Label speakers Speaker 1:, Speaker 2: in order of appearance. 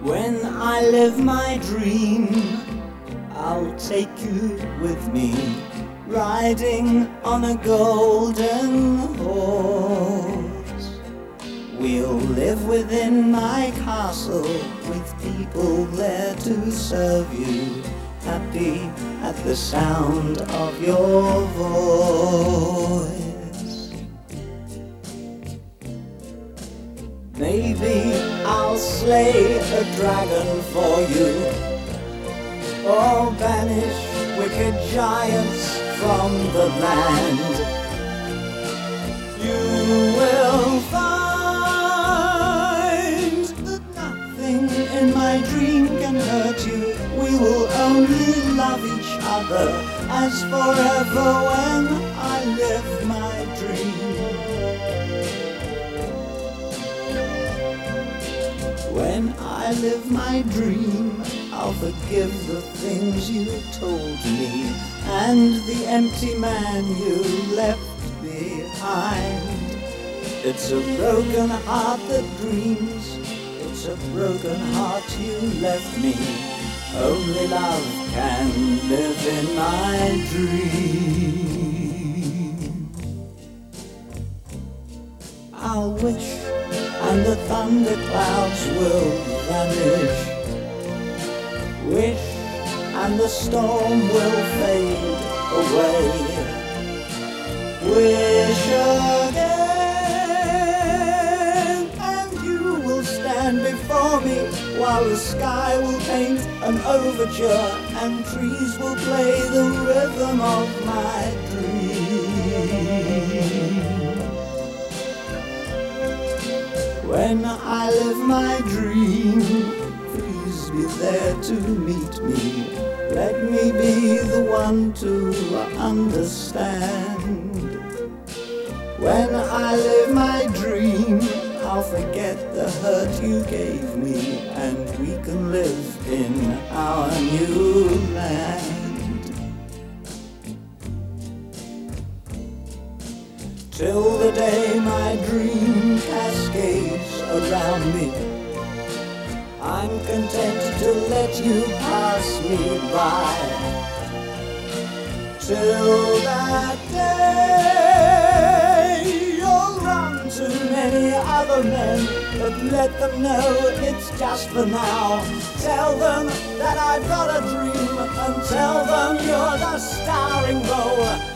Speaker 1: When I live my dream, I'll take you with me, riding on a golden horse. We'll live within my castle, with people there to serve you, happy at the sound of your voice. Maybe I'll slay a dragon for you, or banish wicked giants from the land. You will find that nothing in my dream can hurt you. We will only love each other as forever when I live my dream. When I live my dream, I'll forgive the things you told me, and the empty man you left behind. It's a broken heart that dreams, it's a broken heart you left me. Only love can live in my dream. I'll wish and the thunderclouds will vanish. Wish and the storm will fade away. Wish again, and you will stand before me, while the sky will paint an overture, and trees will play the rhythm of my dream. When I live my dream, please be there to meet me. Let me be the one to understand. When I live my dream, I'll forget the hurt you gave me, and we can live in our new land. Till the day my dream cascades around me, I'm content to let you pass me by. Till that day, you'll run to many other men, but let them know it's just for now. Tell them that I've got a dream, and tell them you're the starring role.